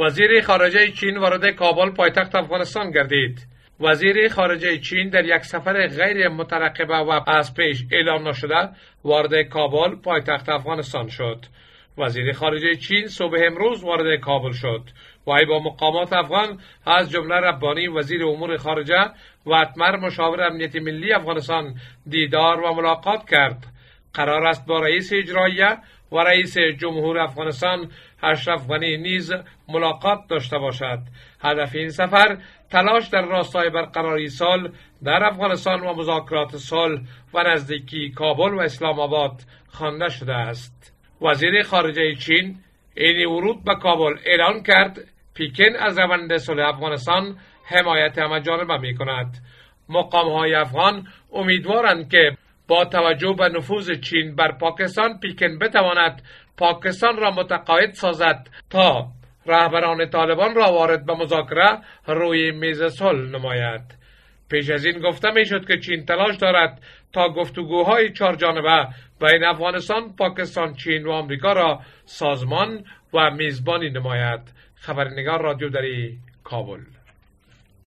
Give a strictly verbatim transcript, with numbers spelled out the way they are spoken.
وزیر خارجه چین وارد کابل پایتخت افغانستان گردید. وزیر خارجه چین در یک سفر غیر مترقبه و از پیش اعلام نشده وارد کابل پایتخت افغانستان شد. وزیر خارجه چین صبح امروز وارد کابل شد و با مقامات افغان از جمله ربانی وزیر امور خارجه و اتمر مشاور امنیت ملی افغانستان دیدار و ملاقات کرد. قرار است با رئیس اجراییه و رئیس جمهور افغانستان اشرف غنی نیز ملاقات داشته باشد. هدف این سفر تلاش در راستای برقراری صلح در افغانستان و مذاکرات صلح و نزدیکی کابل و اسلام آباد خوانده شده است. وزیر خارجه چین عین ورود به کابل اعلان کرد پکن از روند صلح افغانستان حمایت همه‌جانبه می‌کند. مقام‌های افغان امیدوارند که با توجه به نفوذ چین بر پاکستان، پکن بتواند پاکستان را متقاعد سازد تا رهبران طالبان را وارد به مذاکره روی میز صلح نماید. پیش از این گفته میشد که چین تلاش دارد تا گفتگوهای چهار جانبه بین افغانستان، پاکستان، چین و آمریکا را سازمان و میزبانی نماید. خبرنگار رادیو دری کابل.